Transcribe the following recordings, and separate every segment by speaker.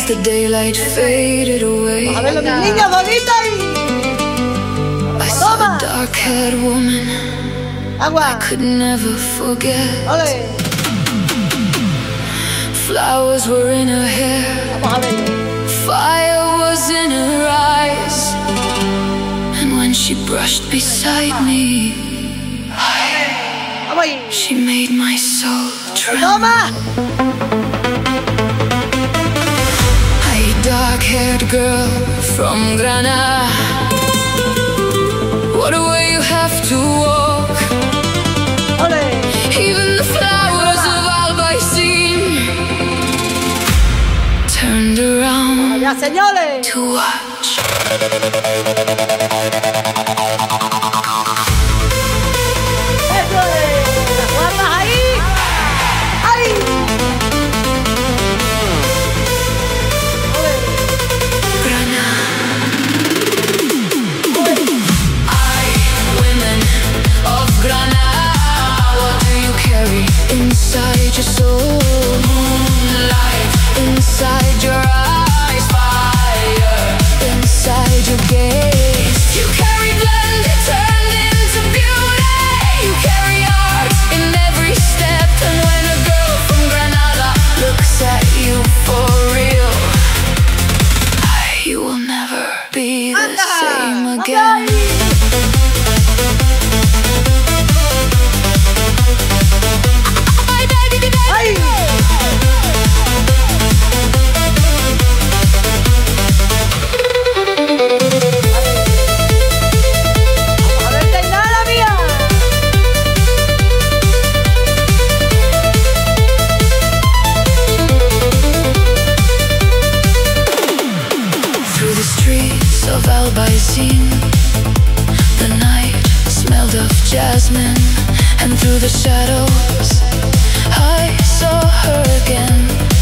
Speaker 1: as the daylight faded away.
Speaker 2: A ver, mis niñas bonitas y...
Speaker 1: I saw a dark-haired woman
Speaker 2: Agua.
Speaker 1: I could never forget.
Speaker 2: Ole.
Speaker 1: Flowers were in her hair,
Speaker 2: Vamos a ver.
Speaker 1: fire was in her eyes, and when she brushed beside me,
Speaker 2: Vamos ahí.
Speaker 1: she made my soul tremble.
Speaker 2: Toma.
Speaker 1: Hey, dark-haired girl from Granada, what a way you have to walk.
Speaker 2: Ole.
Speaker 1: Even the flowers of Albaicin turned around
Speaker 2: Ya, señores.
Speaker 1: to watch.
Speaker 2: Eso es. Las guapas ahí. ¡Ay! Ole.
Speaker 1: Granada. Women of Granada, what do you carry inside your soul? Moonlight inside your eyes, fire inside your gaze. You carry blended, turned into beauty. You carry art in every step, and when a girl from Granada looks at you for real, you will never be the same again.
Speaker 2: ¡Ay! Vamos a ver, Tainara mía.
Speaker 1: Through the streets of Albaicin, the night smelled of jasmine, and through the shadows I saw her again.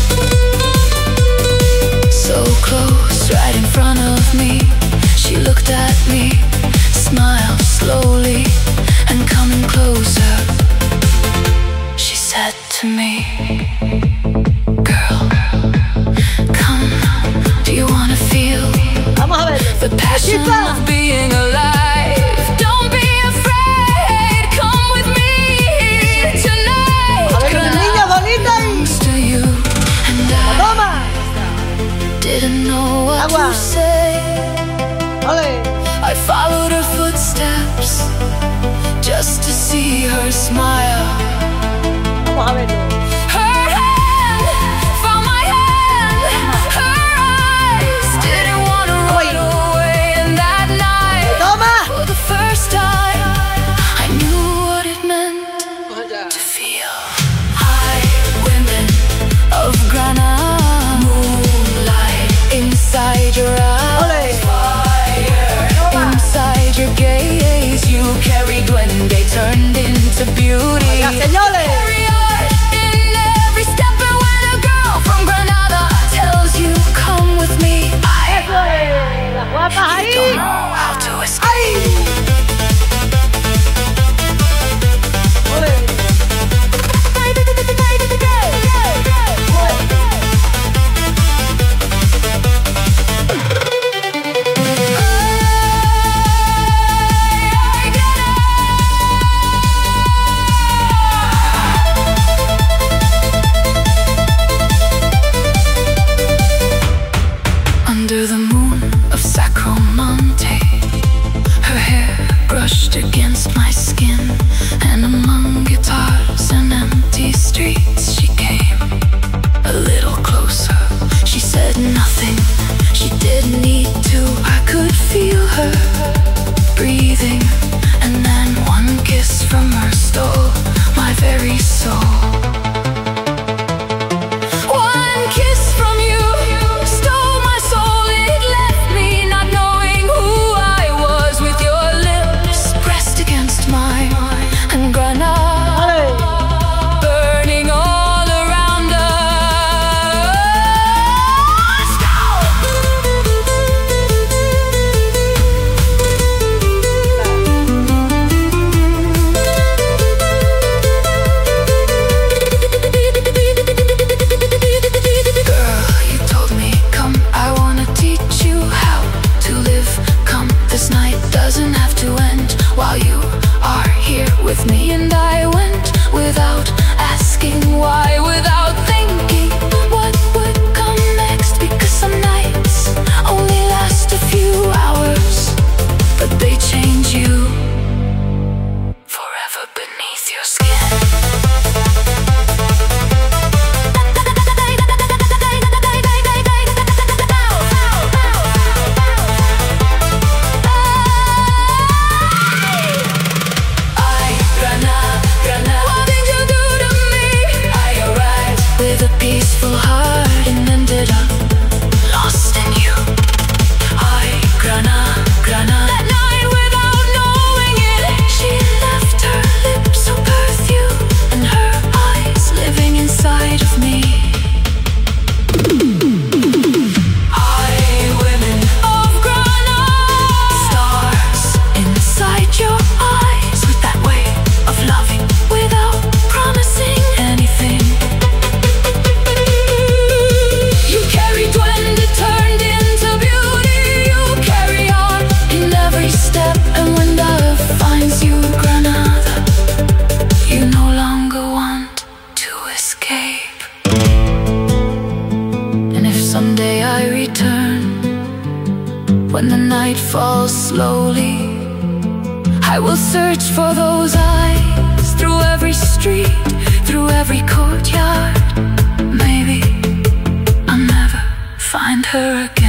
Speaker 1: So close, right in front of me, she looked at me, smiled slowly, and coming closer, she said to me, "Girl, come, do you wanna feel
Speaker 2: Vamos a ver.
Speaker 1: the passion
Speaker 2: Chica.
Speaker 1: of being alive? Don't be afraid, come with me tonight."
Speaker 2: A ver, mis niñas bonitas y...
Speaker 1: Belongs to you, and I
Speaker 2: Toma.
Speaker 1: didn't know what
Speaker 2: Agua.
Speaker 1: to say.
Speaker 2: Ole.
Speaker 1: I followed her footsteps just to see her smile.
Speaker 2: Vamos a verlo.
Speaker 1: Her hand found my hand. Her eyes didn't want to run away. And that night,
Speaker 2: Toma.
Speaker 1: for the first time, I knew what it meant to feel. High women of Granada, moonlight inside your eyes, fire inside your gaze. You carried when they turned into beauty.
Speaker 2: Ya, señores.
Speaker 1: Carry art in every step, and when a girl from Granada tells you, "Come with me,"
Speaker 2: Eso es. Las guapas ahí.
Speaker 1: don't know how to escape.
Speaker 2: ¡Ay! Ole.
Speaker 1: Under the moon of Sacromonte, falls slowly. I will search for those eyes through every street, through every courtyard. Maybe I'll never find her again.